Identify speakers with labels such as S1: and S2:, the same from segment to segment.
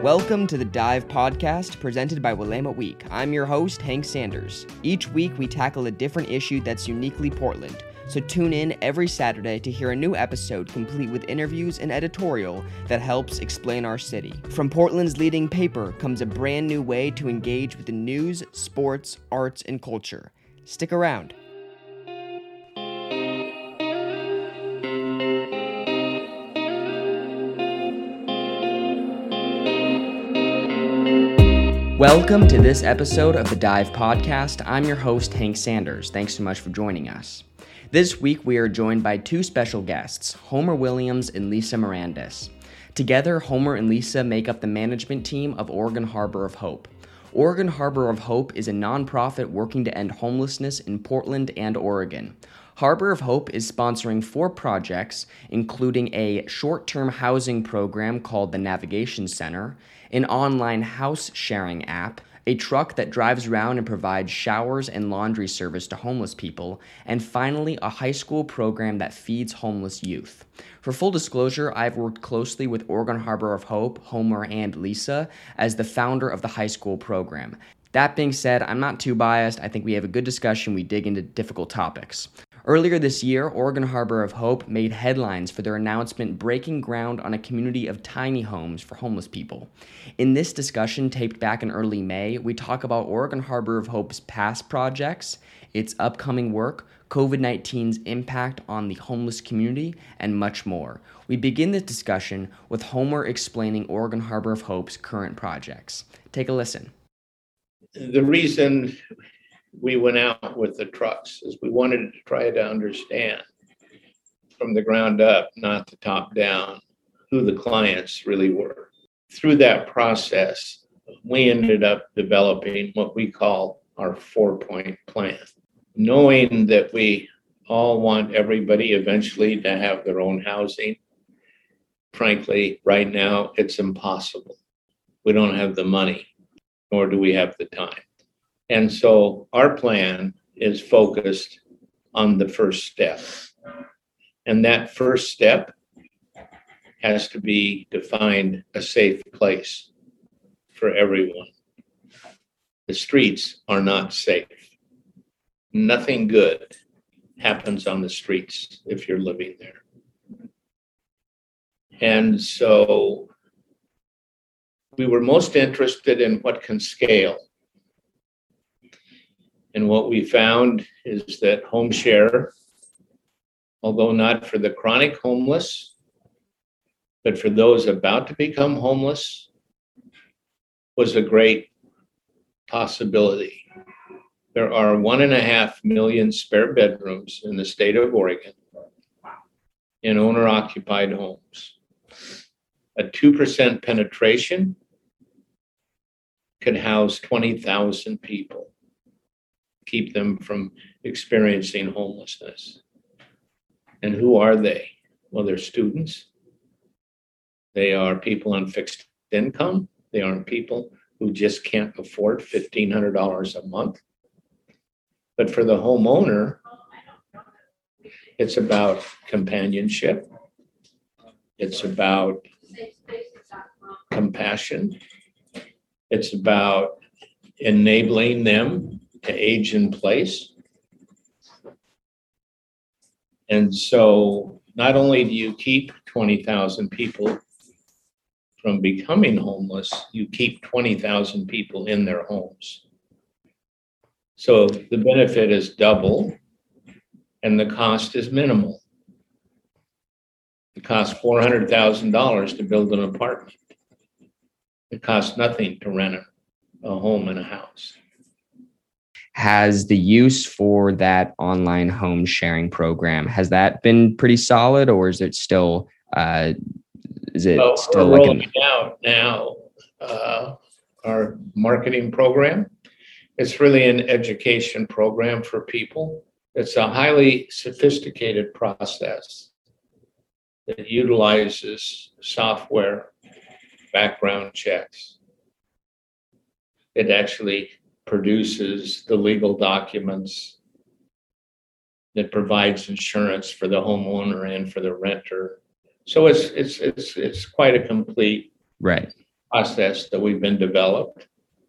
S1: Welcome to the Dive Podcast, presented by Willamette Week. I'm your host, Hank Sanders. Each week, we tackle a different issue that's uniquely Portland. So tune in every Saturday to hear a new episode complete with interviews and editorial that helps explain our city. From Portland's leading paper comes a brand new way to engage with the news, sports, arts, and culture. Stick around. Welcome to this episode of the Dive Podcast. I'm your host, Hank Sanders. Thanks so much for joining us. This week, we are joined by two special guests, Homer Williams and Lisa Mirandis. Together, Homer and Lisa make up the management team of Oregon Harbor of Hope. Oregon Harbor of Hope is a nonprofit working to end homelessness in Portland and Oregon. Harbor of Hope is sponsoring 4 projects, including a short-term housing program called the Navigation Center, an online house-sharing app, a truck that drives around and provides showers and laundry service to homeless people, and finally, a high school program that feeds homeless youth. For full disclosure, I've worked closely with Oregon Harbor of Hope, Homer, and Lisa as the founder of the high school program. That being said, I'm not too biased. I think we have a good discussion. We dig into difficult topics. Earlier this year, Oregon Harbor of Hope made headlines for their announcement breaking ground on a community of tiny homes for homeless people. In this discussion, taped back in early May, we talk about Oregon Harbor of Hope's past projects, its upcoming work, COVID-19's impact on the homeless community, and much more. We begin this discussion with Homer explaining Oregon Harbor of Hope's current projects. Take a listen.
S2: The reason we went out with the trucks is we wanted to try to understand from the ground up, not the top down, who the clients really were. Through that process, we ended up developing what we call our 4-point plan, knowing that we all want everybody eventually to have their own housing. Frankly, right now, it's impossible. We don't have the money, nor do we have the time. And so our plan is focused on the first step. And that first step has to be to find a safe place for everyone. The streets are not safe. Nothing good happens on the streets if you're living there. And so we were most interested in what can scale. And what we found is that home share, although not for the chronic homeless, but for those about to become homeless, was a great possibility. There are 1.5 million spare bedrooms in the state of Oregon in owner-occupied homes. A 2% penetration could house 20,000 people. Keep them from experiencing homelessness. And who are they? Well, they're students. They are people on fixed income. They are people who just can't afford $1,500 a month. But for the homeowner, it's about companionship. It's about compassion. It's about enabling them to age in place. And so not only do you keep 20,000 people from becoming homeless, you keep 20,000 people in their homes. So the benefit is double and the cost is minimal. It costs $400,000 to build an apartment. It costs nothing to rent a home and a house.
S1: Has the use for that online home sharing program, has that been pretty solid, or is it still,
S2: we're rolling out now our marketing program. It's really an education program for people. It's a highly sophisticated process that utilizes software background checks. It actually produces the legal documents that provides insurance for the homeowner and for the renter. So it's quite a complete
S1: right
S2: process that we've been developed.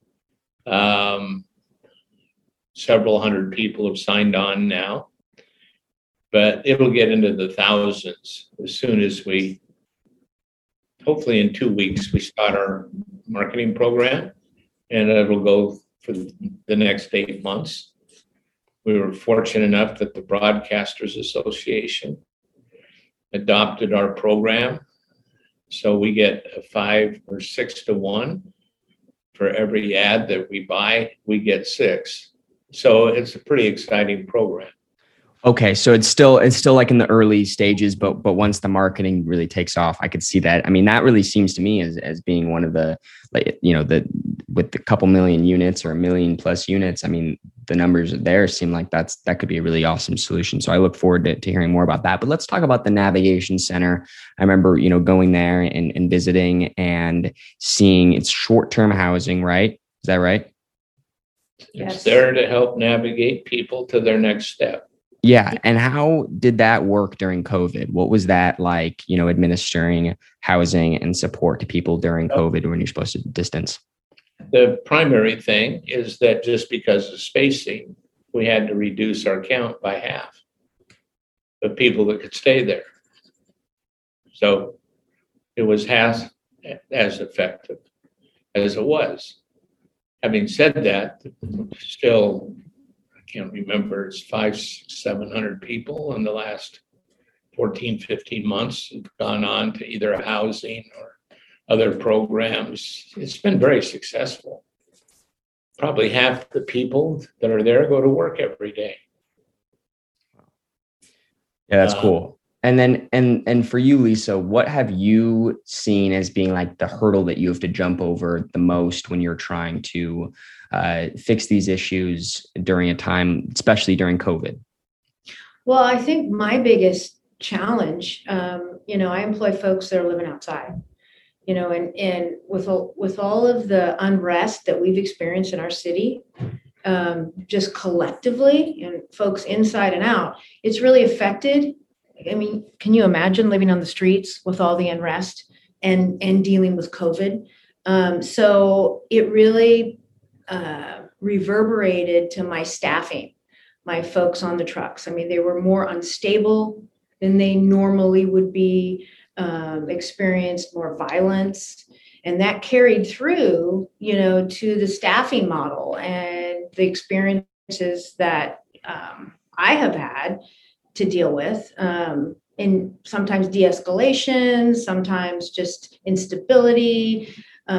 S2: Several hundred people have signed on now, but it'll get into the thousands as soon as we, hopefully in 2 weeks, we start our marketing program, and it'll go for the next 8 months. We were fortunate enough that the Broadcasters Association adopted our program. So we get a 5 or 6 to 1. For every ad that we buy, we get 6. So it's a pretty exciting program.
S1: Okay, so it's still like in the early stages, but once the marketing really takes off, I could see that. I mean, that really seems to me as being one of the, like, you know, with the couple million units or 1 million plus units. I mean, the numbers there seem like that could be a really awesome solution. So I look forward to hearing more about that. But let's talk about the Navigation Center. I remember, you know, going there and visiting and seeing it's short-term housing, right? Is that right?
S2: Yes. It's there to help navigate people to their next step.
S1: Yeah. And how did that work during COVID? What was that like, you know, administering housing and support to people during COVID when you're supposed to distance?
S2: The primary thing is that just because of spacing, we had to reduce our count by half of people that could stay there. So it was half as effective as it was. Having said that, still, I can't remember, it's 500-700 people in the last 14, 15 months have gone on to either housing or other programs. It's been very successful. Probably half the people that are there go to work every day.
S1: Yeah, that's cool. And then, and for you, Lisa, what have you seen as being like the hurdle that you have to jump over the most when you're trying to fix these issues during a time, especially during COVID?
S3: Well, I think my biggest challenge, you know, I employ folks that are living outside, you know, and with all of the unrest that we've experienced in our city, just collectively and folks inside and out, it's really affected. I mean, can you imagine living on the streets with all the unrest and dealing with COVID? So it really reverberated to my staffing, my folks on the trucks. I mean, they were more unstable than they normally would be, experienced more violence. And that carried through, you know, to the staffing model and the experiences that I have had to deal with, and sometimes de-escalation, sometimes just instability.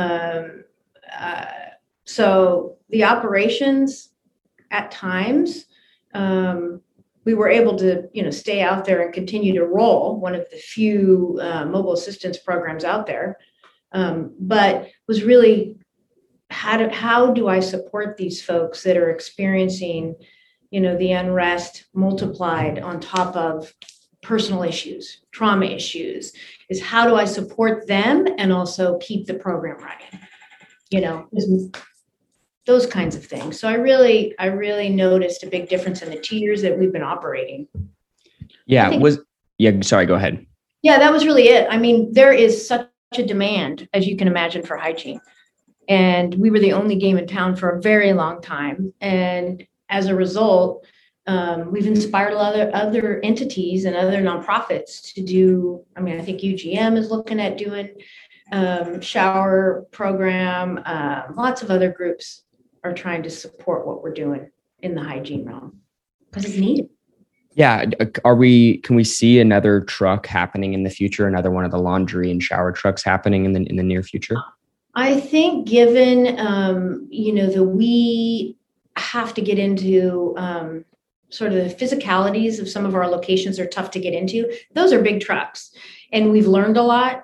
S3: So the operations at times, we were able to, you know, stay out there and continue to roll, one of the few mobile assistance programs out there, but was really how do I support these folks that are experiencing, you know, the unrest multiplied on top of personal issues, trauma issues, is how do I support them and also keep the program running, you know, those kinds of things. So I really noticed a big difference in the 2 years that we've been operating.
S1: Yeah. Sorry, go ahead.
S3: Yeah, that was really it. I mean, there is such a demand, as you can imagine, for hygiene. And we were the only game in town for a very long time. And as a result, we've inspired a lot of other entities and other nonprofits to do. I mean, I think UGM is looking at doing shower program. Lots of other groups are trying to support what we're doing in the hygiene realm because it's needed.
S1: Yeah. Can we see another truck happening in the future? Another one of the laundry and shower trucks happening in the near future?
S3: I think given, you know, we have to get into sort of the physicalities of some of our locations are tough to get into. Those are big trucks and we've learned a lot.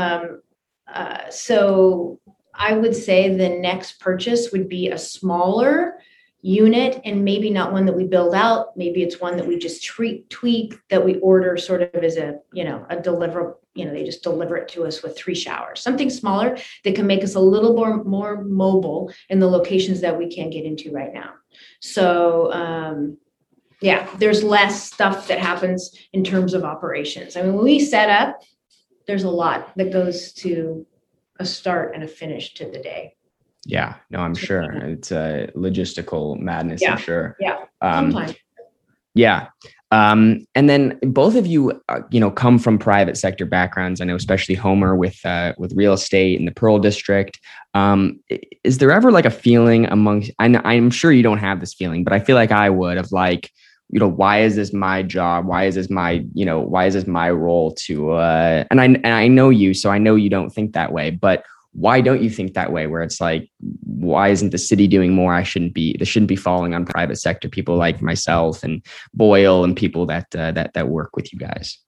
S3: So I would say the next purchase would be a smaller unit and maybe not one that we build out. Maybe it's one that we just tweak that we order sort of as a, you know, a deliverable, you know, they just deliver it to us with 3 showers, something smaller that can make us a little more mobile in the locations that we can't get into right now. So, yeah, there's less stuff that happens in terms of operations. I mean, when we set up, there's a lot that goes to a start and a finish to the day.
S1: Yeah, no, I'm sure it's a logistical madness.
S3: Yeah.
S1: I'm sure.
S3: Yeah. Sometimes.
S1: Yeah. And then both of you, come from private sector backgrounds. I know, especially Homer with real estate in the Pearl District. Is there ever like a feeling I'm sure you don't have this feeling, but I feel like I would, of like, why is this my job? Why is this my role to, and I know you, so I know you don't think that way, but why don't you think that way, where it's like, why isn't the city doing more? This shouldn't be falling on private sector people like myself and Boyle and people that work with you guys.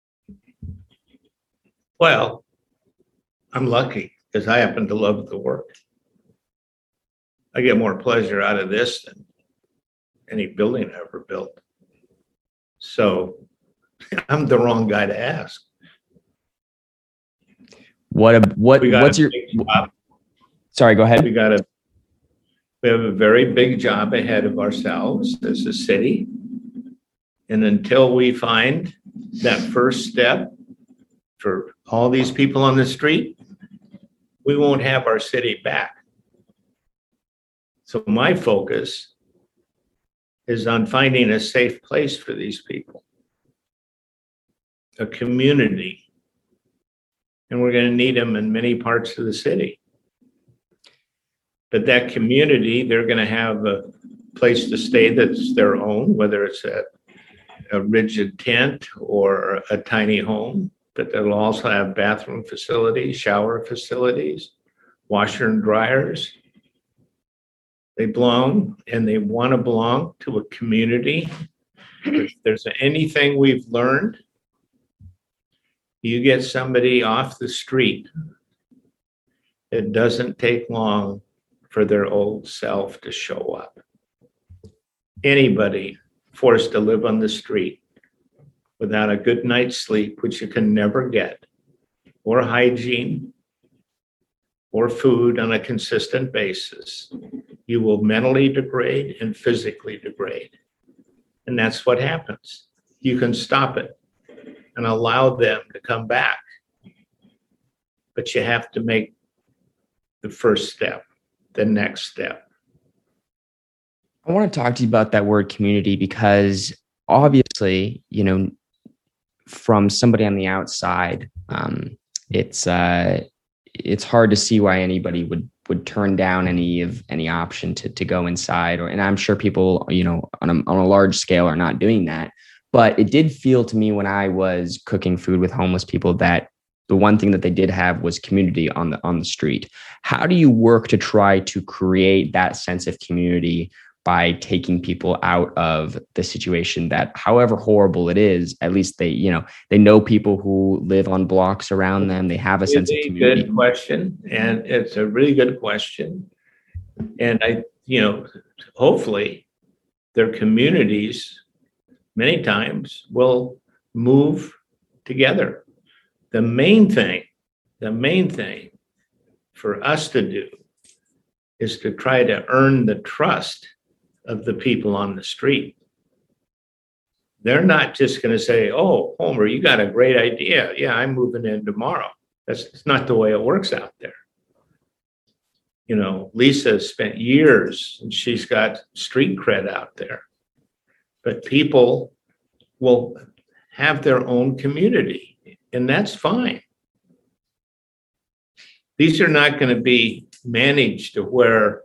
S2: Well, I'm lucky because I happen to love the work. I get more pleasure out of this than any building I ever built. So I'm the wrong guy to ask.
S1: What's your job. Sorry, go ahead.
S2: We have a very big job ahead of ourselves as a city. And until we find that first step for all these people on the street, we won't have our city back. So my focus is on finding a safe place for these people, a community. And we're going to need them in many parts of the city. But that community, they're going to have a place to stay that's their own, whether it's a rigid tent or a tiny home, but they'll also have bathroom facilities, shower facilities, washer and dryers. They belong and they want to belong to a community. If there's anything we've learned, you get somebody off the street, it doesn't take long for their old self to show up. Anybody forced to live on the street without a good night's sleep, which you can never get, or hygiene, or food on a consistent basis, you will mentally degrade and physically degrade. And that's what happens. You can stop it and allow them to come back. But you have to make the first step, the next step.
S1: I want to talk to you about that word community, because obviously, from somebody on the outside, it's hard to see why anybody would turn down any option to go inside, and I'm sure people, on a large scale are not doing that. But it did feel to me when I was cooking food with homeless people that the one thing that they did have was community on the street. How do you work to try to create that sense of community by taking people out of the situation that, however horrible it is, at least they know people who live on blocks around them. They have a sense of community.
S2: Good question. And it's a really good question. And hopefully their communities many times will move together. The main thing for us to do is to try to earn the trust of the people on the street. They're not just going to say, "Oh, Homer, you got a great idea. Yeah, I'm moving in tomorrow." That's not the way it works out there. Lisa spent years and she's got street cred out there. But people will have their own community, and that's fine. These are not going to be managed to where,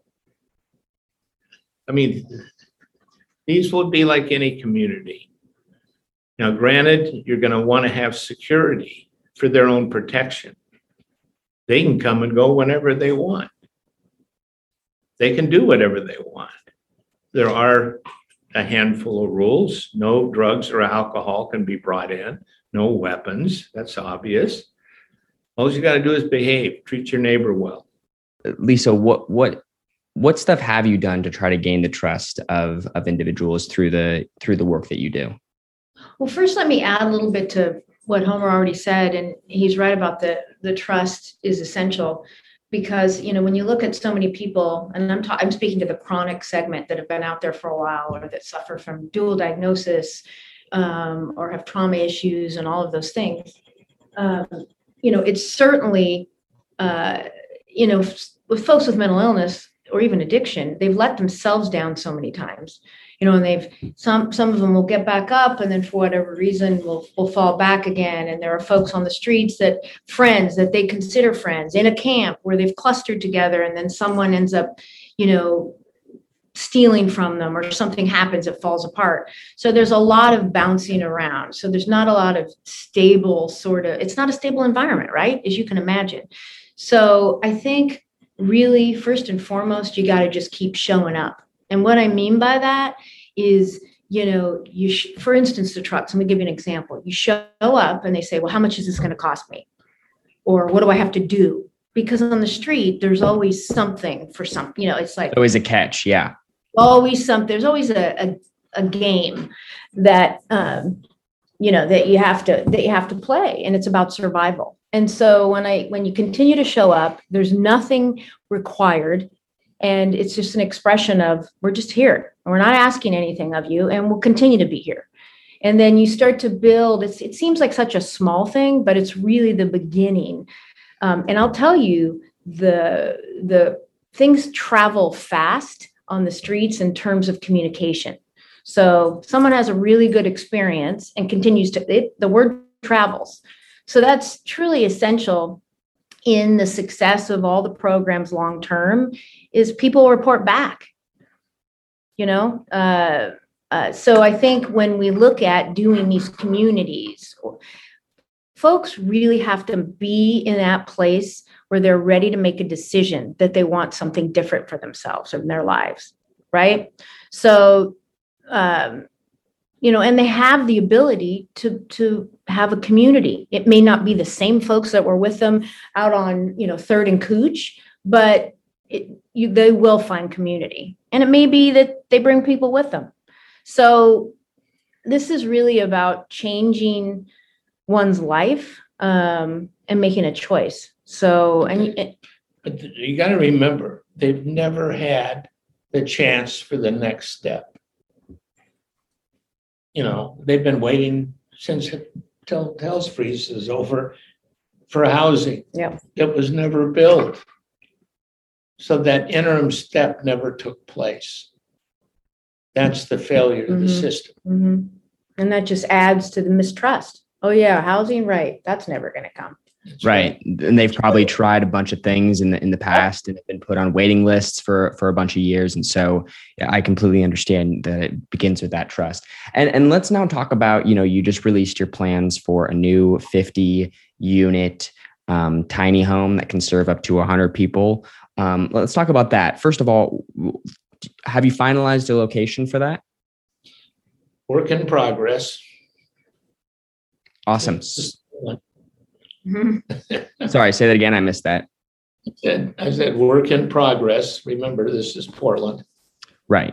S2: these would be like any community. Now, granted, you're going to want to have security for their own protection. They can come and go whenever they want. They can do whatever they want. There are a handful of rules. No drugs or alcohol can be brought in. No weapons. That's obvious. All you got to do is behave. Treat your neighbor well.
S1: Lisa, what stuff have you done to try to gain the trust of individuals through the work that you do?
S3: Well, first, let me add a little bit to what Homer already said, and he's right about the trust is essential. Because, when you look at so many people, and I'm speaking to the chronic segment that have been out there for a while, or that suffer from dual diagnosis, or have trauma issues and all of those things, it's certainly with folks with mental illness or even addiction, they've let themselves down so many times, and they've some of them will get back up, and then for whatever reason will fall back again. And there are folks on the streets friends that they consider friends in a camp where they've clustered together, and then someone ends up, stealing from them, or something happens, it falls apart. So there's a lot of bouncing around. So there's not a lot of stable it's not a stable environment, right? As you can imagine. So I think really, first and foremost, you got to just keep showing up. And what I mean by that is, for instance, the trucks, let me give you an example. You show up and they say, well, how much is this going to cost me? Or what do I have to do? Because on the street, there's always something for something, it's like
S1: always a catch. Yeah.
S3: Always something. There's always a game that, that you have to play, and it's about survival. And so when you continue to show up, there's nothing required. And it's just an expression of, we're just here. We're not asking anything of you, and we'll continue to be here. And then you start to build. It seems like such a small thing, but it's really the beginning. And I'll tell you, the things travel fast on the streets in terms of communication. So someone has a really good experience and continues the word travels. So that's truly essential in the success of all the programs long term, is people report back. So I think when we look at doing these communities, folks really have to be in that place where they're ready to make a decision that they want something different for themselves or in their lives, right? So, and they have the ability to have a community. It may not be the same folks that were with them out on, 3rd and Cooch, but they will find community. And it may be that they bring people with them. So this is really about changing one's life and making a choice. So,
S2: but you got to remember, they've never had the chance for the next step. They've been waiting since till Hell's Freeze is over for housing.
S3: Yeah,
S2: it was never built. So that interim step never took place. That's the failure of the system.
S3: Mm-hmm. And that just adds to the mistrust. Oh yeah, housing, right? That's never going to come.
S1: Right. And they've probably tried a bunch of things in the past and have been put on waiting lists for a bunch of years. And so I completely understand that it begins with that trust. And let's now talk about, you just released your plans for a new 50 unit tiny home that can serve up to 100 people. Let's talk about that. First of all, have you finalized a location for that?
S2: Work in progress.
S1: Awesome. Sorry, say that again. I missed that.
S2: I said work in progress. Remember, this is Portland.
S1: Right.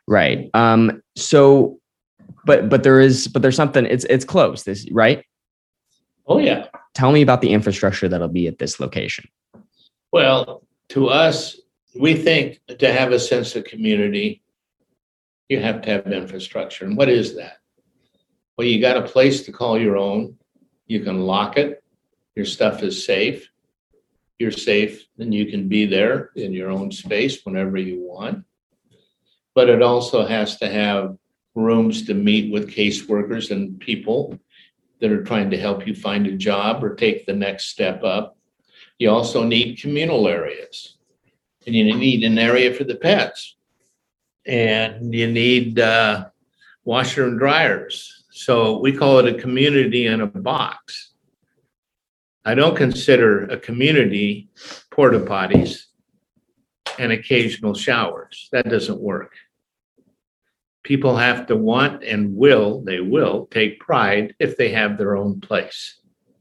S1: So, but there's something. It's close. This right?
S2: Oh yeah.
S1: Tell me about the infrastructure that'll be at this location.
S2: Well, to us, we think to have a sense of community, you have to have infrastructure. And what is that? Well, you got a place to call your own. You can lock it. Your stuff is safe. You're safe, and you can be there in your own space whenever you want. But it also has to have rooms to meet with caseworkers and people that are trying to help you find a job or take the next step up. You also need communal areas, and you need an area for the pets, and you need washer and dryers. So we call it a community in a box. I don't consider a community porta potties and occasional showers. That doesn't work. People have to want and they will take pride if they have their own place.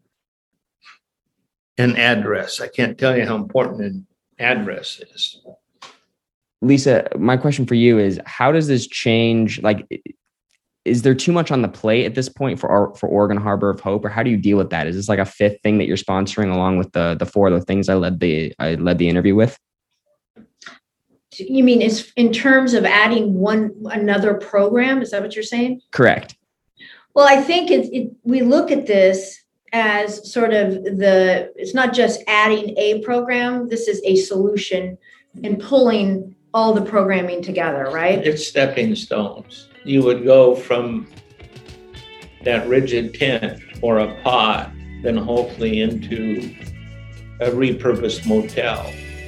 S2: An address. I can't tell you how important an address is.
S1: Lisa, my question for you is, how does this change? Is there too much on the plate at this point for Oregon Harbor of Hope, or how do you deal with that? Is this like a fifth thing that you're sponsoring along with the four other things I led the interview with?
S3: You mean is in terms of adding another program? Is that what you're saying?
S1: Correct.
S3: Well, I think we look at this as sort of it's not just adding a program, this is a solution and pulling all the programming together, right?
S2: It's stepping stones. You would go from that rigid tent or a pod, then hopefully into a repurposed motel.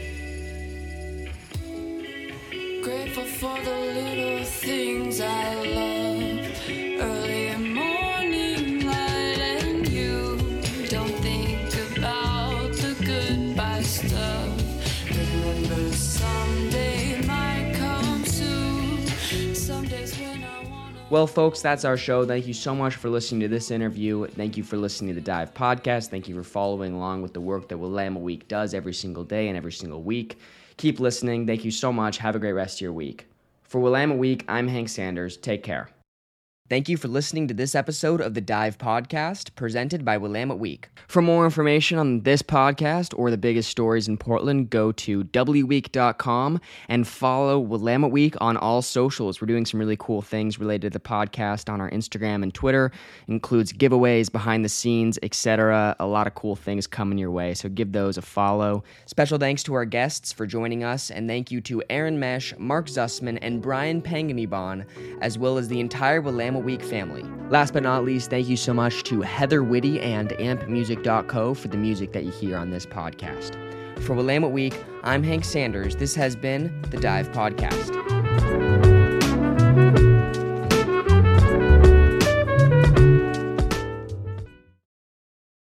S4: Grateful for the little things I love. Early morning light and you don't think about the goodbye stuff. Remember someday might come soon. Some days when I wanna.
S1: Well, folks, that's our show. Thank you so much for listening to this interview. Thank you for listening to the Dive Podcast. Thank you for following along with the work that Willamette Week does every single day and every single week. Keep listening. Thank you so much. Have a great rest of your week. For Willamette Week, I'm Hank Sanders. Take care. Thank you for listening to this episode of the Dive Podcast, presented by Willamette Week. For more information on this podcast or the biggest stories in Portland, go to wweek.com and follow Willamette Week on all socials. We're doing some really cool things related to the podcast on our Instagram and Twitter. Includes giveaways, behind the scenes, etc. A lot of cool things coming your way, so give those a follow. Special thanks to our guests for joining us, and thank you to Aaron Mesh, Mark Zussman, and Brian Panganiban, as well as the entire Willamette Week family. Last but not least, thank you so much to Heather Whitty and ampmusic.co for the music that you hear on this podcast. For Willamette Week, I'm Hank Sanders. This has been the Dive Podcast.